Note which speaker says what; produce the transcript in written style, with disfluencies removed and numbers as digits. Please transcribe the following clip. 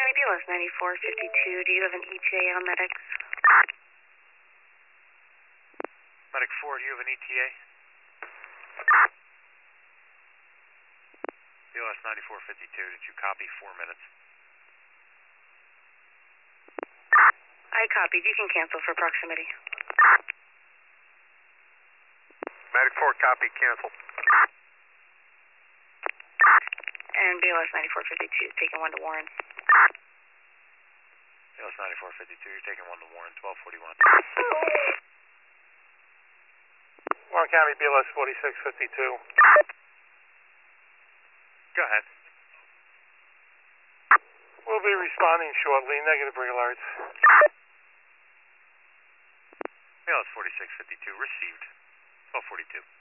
Speaker 1: BLS 9452, do you have an ETA on medics?
Speaker 2: Medic 4, do you have an ETA? BLS 9452, did you copy 4 minutes?
Speaker 1: I copied. You can cancel for proximity.
Speaker 3: Medic 4, copy, cancel.
Speaker 1: And BLS 9452, taking 1 to Warren.
Speaker 2: BLS 9452, you're taking 1 to Warren, 1241.
Speaker 3: Warren County, BLS 4652.
Speaker 2: Go ahead.
Speaker 3: We'll be responding shortly. Negative alerts.
Speaker 2: BLS 4652, received. 1242.